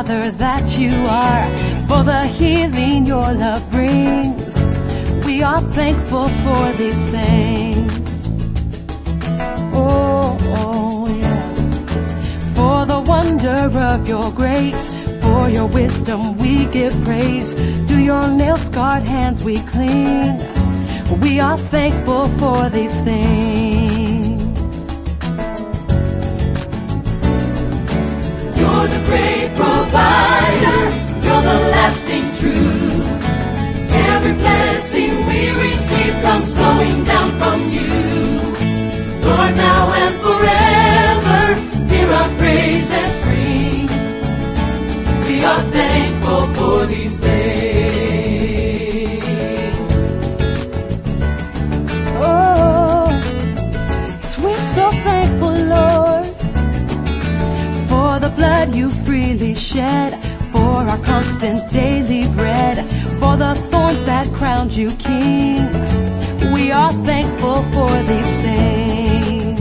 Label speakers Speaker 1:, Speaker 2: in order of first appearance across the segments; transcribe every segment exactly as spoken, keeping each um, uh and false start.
Speaker 1: Father that you are, for the healing your love brings. We are thankful for these things. Oh, oh yeah. For the wonder of your grace, for your wisdom we give praise. To your nail-scarred hands we cling. We are thankful for these things.
Speaker 2: You're the great provider, you're the lasting truth. Every blessing we receive comes flowing down from you. Lord, now and forever, hear our praises ring. We are thankful for these things.
Speaker 1: Oh, 'cause we're so thankful, Lord, for the blood you freely shed, for our constant daily bread, for the thorns that crowned you king. We are thankful for these things.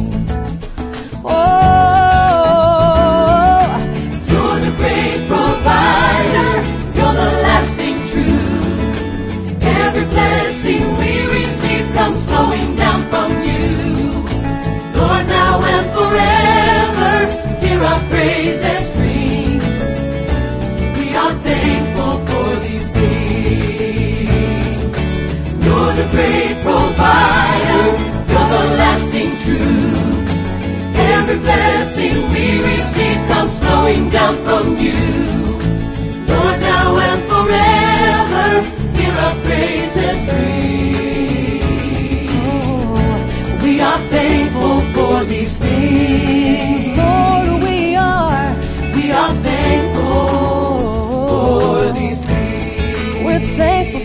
Speaker 1: Oh,
Speaker 2: you're the great provider, you're the lasting truth. Every blessing we receive comes flowing down from you. Lord, now and forever, hear our praises ring. We are thankful for these things. You're the great provider, you're the lasting truth. Every blessing we receive comes flowing down from you. Lord, now and forever, hear our praises ring.
Speaker 1: oh,
Speaker 2: We are thankful for these things.
Speaker 1: Lord, we are.
Speaker 2: We are thankful for these things.
Speaker 1: We're thankful